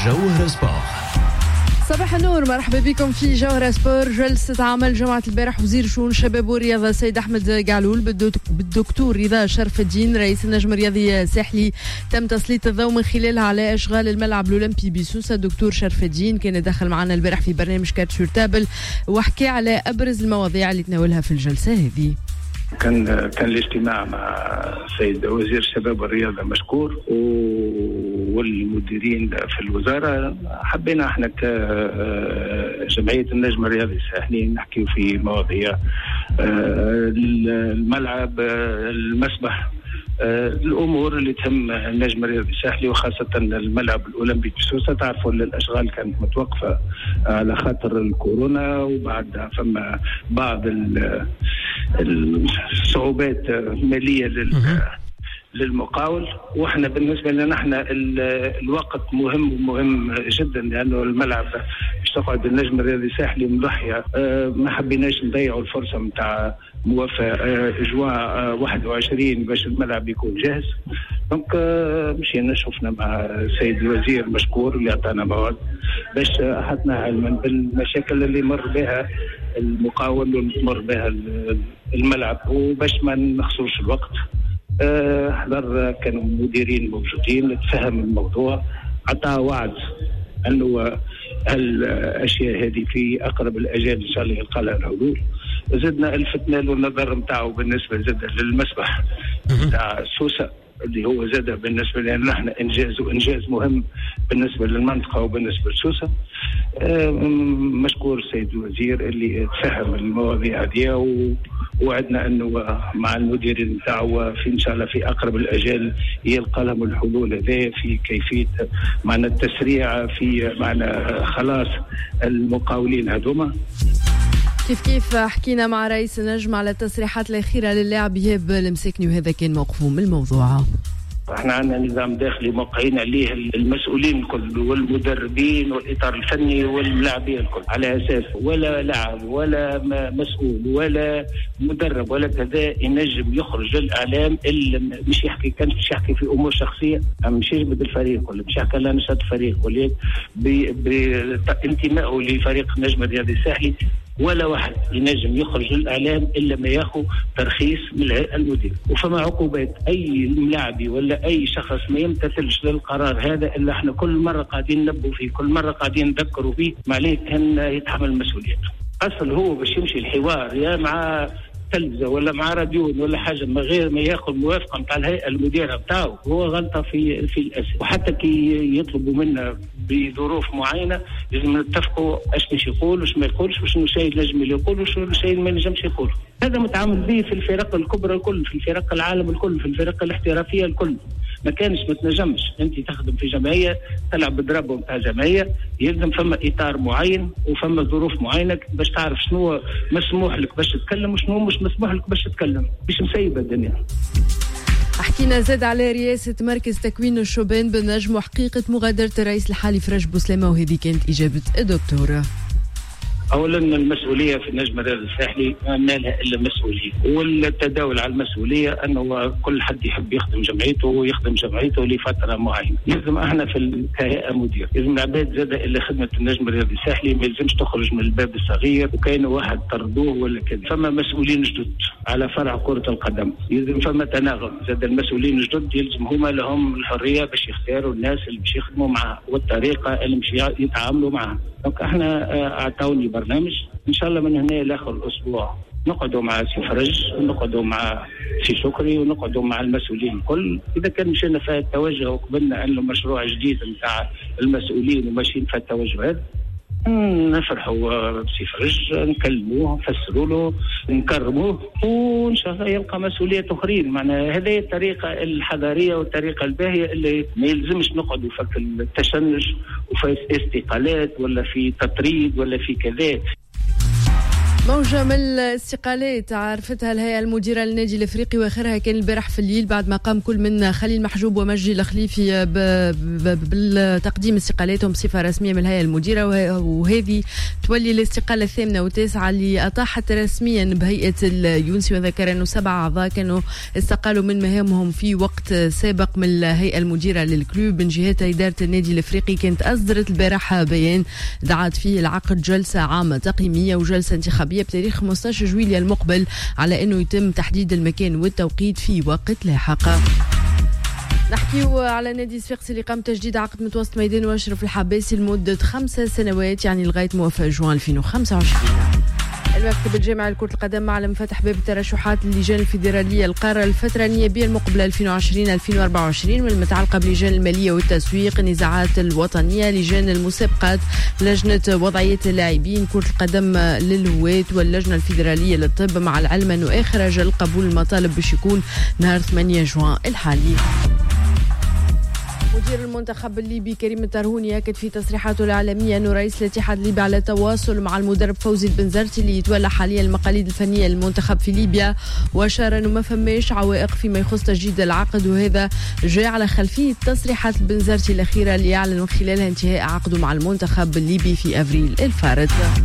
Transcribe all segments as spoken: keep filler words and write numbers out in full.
جوهرة سبور. صباح النور، مرحبا بكم في جوهرة سبور. جلسة عمل جمعة البارح وزير شؤون الشباب والرياضة السيد أحمد قعلول بالدكتور رضا شرف الدين رئيس النجم الرياضي الساحلي تم تسليط الضوء من خلالها على إشغال الملعب الأولمبي بسوسة. الدكتور شرف الدين كان دخل معنا البارح في برنامج كات شورتابل وحكى على أبرز المواضيع اللي تناولها في الجلسة هذه. كان كان الاجتماع مع السيد وزير الشباب والرياضة مشكور والمديرين في الوزارة. حبينا احنا كجمعية النجم الرياضي الساحلي نحكي في مواضيع الملعب، المسبح، الامور اللي تهم النجم الرياضي الساحلي وخاصه الملعب الاولمبي بسوسه. تعرفوا ان الاشغال كانت متوقفه على خاطر الكورونا، وبعد فما بعض الصعوبات الماليه لل للمقاول. واحنا بالنسبه لنا احنا الوقت مهم ومهم جدا، لانه الملعب باش تقعد النجم الرياضي الساحلي مضحيه. اه ما حبيناش نضيعوا الفرصه نتاع موافاه اه اجواء واحد وعشرين باش الملعب يكون جاهز. دونك اه مشينا شفنا مع السيد الوزير مشكور اللي اعطانا موعد باش احطنا علما بالمشاكل اللي مر بها المقاول ومر بها الملعب، وباش ما نخسروش الوقت. حضر كانوا مديرين موجودين، تفهم الموضوع، عطاه وعد انه هالاشياء هذه في اقرب الاجال ان شاء الله يلقى لها الحلول. زدنا الفتنا له النظر نتاعو بالنسبه زاد للمسبح نتاع سوسه اللي هو زاد بالنسبه لنا نحن انجاز وانجاز مهم بالنسبه للمنطقه وبالنسبه لسوسه. مشكور السيد الوزير اللي تفهم المواضيع هذه، ووعدنا انه مع المديرين نتاعو في ان شاء الله في اقرب الاجال يلقى لهم الحلول هذه في كيفيه معنا التسريع في معنا خلاص المقاولين هذوما. كيف كيف حكينا مع رئيس النجم على التصريحات الأخيرة للاعب يهاب المساكني، وهذا كان موقفه من الموضوع. احنا عندنا نظام داخلي موقعين عليه المسؤولين الكل والمدربين والاطار الفني واللاعبين الكل، على اساس ولا لاعب ولا مسؤول ولا مدرب ولا كذا ينجم يخرج للاعلام الا مش يحكي، كان مش يحكي في امور شخصيه، مش يجبد الفريق كله، مش يحكي لا نشاط الفريق كله بانتمائه لفريق النجم الرياضي الساحلي. ولا واحد ينجم يخرج للإعلام إلا ما ياخذ ترخيص من الهيئة المدير، وفما عقوبات أي لاعبي ولا أي شخص ما يمتثلش للقرار هذا إلا إحنا كل مرة قاعدين ننبهوا فيه، كل مرة قاعدين نذكروا فيه، ما عليه كان يتحمل مسؤوليته. أصل هو باش يمشي الحوار يا مع تلفزة ولا مع راديو ولا حاجة من غير ما ياخذ موافقة نتاع الهيئة المديرة بتاعه، هو غلطة في في الأساس. وحتى كي يطلبوا منا بظروف معينة لازم نتفقوا ايش باش يقول وش ما يقولش، وشنو الشيء نجم اللي يقول وشنو الشيء ما نجمش يقول. هذا متعامل به في الفرق الكبرى الكل، في الفرق العالم الكل، في الفرق الاحترافية الكل. ما كانش ما تنجمش انت تخدم في جمعيه تلعب بالضرب نتاع جمعيه، يلزم فما اطار معين وفما ظروف معينه باش تعرف شنو مسموح لك باش تتكلم وشنو مش مسموح لك باش تتكلم، باش مسيبه الدنيا. حكينا زاد على رئاسة مركز تكوين الشبان بالنجم وحقيقة مغادرة الرئيس الحالي فرج بوسلامة، وهذه كانت إجابة الدكتور. اولا المسؤوليه في النجم الرياضي الساحلي ما لها الا مسؤوليه، والتداول على المسؤوليه انه كل حد يحب يخدم جمعيته ويخدم جمعيته لفتره معينه. لازم احنا في كهيئه مدير لازم العباد زاد اللي خدمه النجم الرياضي الساحلي ما يلزمش تخرج من الباب الصغير وكاين واحد طردوه ولا كذا. فما مسؤولين جدد على فرع كره القدم، يلزم فما تناغم زاد المسؤولين الجدد يلزم هما لهم الحريه باش يختاروا الناس اللي باش يخدموا معها والطريقه اللي باش يتعاملوا معها. دونك احنا اعطوني برنامج ان شاء الله من هنا لاخر الاسبوع نقعدوا مع سي فرج ونقعدوا مع سي شكري ونقعدوا مع المسؤولين الكل. اذا كان مشينا في التوجه وقبلنا انه مشروع جديد نتاع المسؤولين وماشيين في التوجه هذا، نفرحوا بسي فرج، نكلموه نفسروا له نكرموه وان شاء الله يلقى مسؤوليات اخرين. معناها هذه الطريقه الحضاريه والطريقه الباهيه اللي ما يلزمش نقعدوا في التشنج وفي استقالات ولا في تطريد ولا في كذا. موجة من الاستقالات عرفتها الهيئة المديرة للنادي الافريقي، واخرها كان البارح في الليل بعد ما قام كل من خليل محجوب ومجدي الخليفي بالتقديم استقالاتهم بصفة رسمية من الهيئة المديرة، وهذه تولي الاستقالة الثامنة والتاسعة اللي أطاحت رسميا بهيئة اليونسي. وذكر أنه سبع أعضاء كانوا استقالوا من مهامهم في وقت سابق من الهيئة المديرة للكلوب. من جهتها إدارة النادي الافريقي كانت أصدرت البارحة بيان دعت فيه العقد جلسة عامة تقييمية وجلسة انتخابية بتاريخ خمسة عشر جويلية المقبل على أنه يتم تحديد المكان والتوقيت في وقت لاحق. نحكيو على نادي صفاقس اللي قام تجديد عقد متوسط ميدان واشرف الحباسي لمدة خمسة سنوات يعني لغاية موافق جوان ألفين وخمسة وعشرين. المكتب الجامعي لكرة القدم معلم فتح باب الترشحات للجان الفيدرالية القارة الفترة النيابية المقبلة ألفين وعشرين ألفين وأربعة وعشرين والمتعلقة بلجان المالية والتسويق، النزاعات الوطنية، لجان المسابقات، لجنة وضعية اللاعبين كرة القدم للهواة، واللجنة الفيدرالية للطب، مع العلم أنه آخر أجل قبول المطالب باش يكون نهار ثمانية جوان الحالي. مدير المنتخب الليبي كريم الترهوني أكد في تصريحاته الإعلامية أنه رئيس الاتحاد الليبي على تواصل مع المدرب فوزي البنزرتي اللي يتولى حاليا المقاليد الفنية للمنتخب في ليبيا، وأشار أنه ما فماش عوائق فيما يخص تجديد العقد، وهذا جاء على خلفية تصريحات البنزرتي الأخيرة اللي يعلن من خلالها انتهاء عقده مع المنتخب الليبي في أفريل الفارط.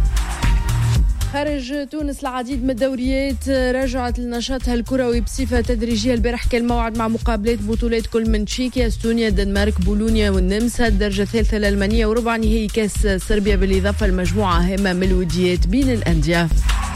خارج تونس العديد من الدوريات رجعت لنشاطها الكروي بصفة تدريجية. البارح كان موعد مع مقابلات بطولات كل من تشيكيا، استونيا، الدنمارك، بولونيا والنمسا، الدرجة الثالثة الألمانية، وربع نهائي كاس صربيا، بالإضافة لمجموعة هامة من الوديات بين الأندية.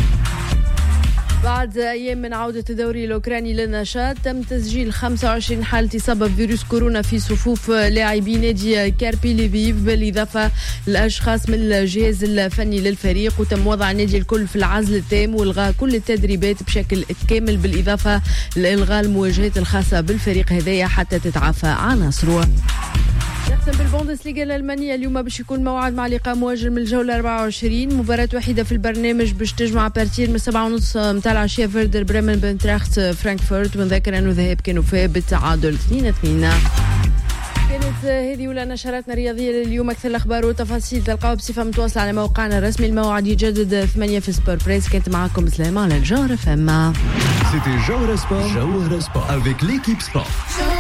بعد أيام من عودة الدوري الأوكراني للنشاط تم تسجيل خمسة وعشرين حالة إصابة بفيروس كورونا في صفوف لاعبي نادي كاربي ليفيف، بالإضافة لأشخاص من الجهاز الفني للفريق، وتم وضع النادي الكل في العزل التام والغاء كل التدريبات بشكل كامل، بالإضافة لإلغاء المواجهات الخاصة بالفريق هذايا حتى تتعافى عناصره. نختم بالبوندسليغا الألمانية اليوم باش يكون موعد مع لقاء مواجه من الجولة أربعة وعشرين، مباراة وحيدة في البرنامج باش تجمع بارتير من سبعة ونص متاع العشية فيردر بريمن بنتراخت فرانكفورت، ونذكر أنه ذهاب كانوا فيه بالتعادل اثنين اثنين. كانت هذه ولا نشراتنا الرياضية لليوم. أكثر الأخبار والتفاصيل تلقاوها بصفة متواصلة على موقعنا الرسمي. الموعد يجدد ثمانية في سبور بريس. كانت معكم سلامة على الجوهرة فما. C'était Jawhara Sport. Jawhara Sport avec l'équipe sport.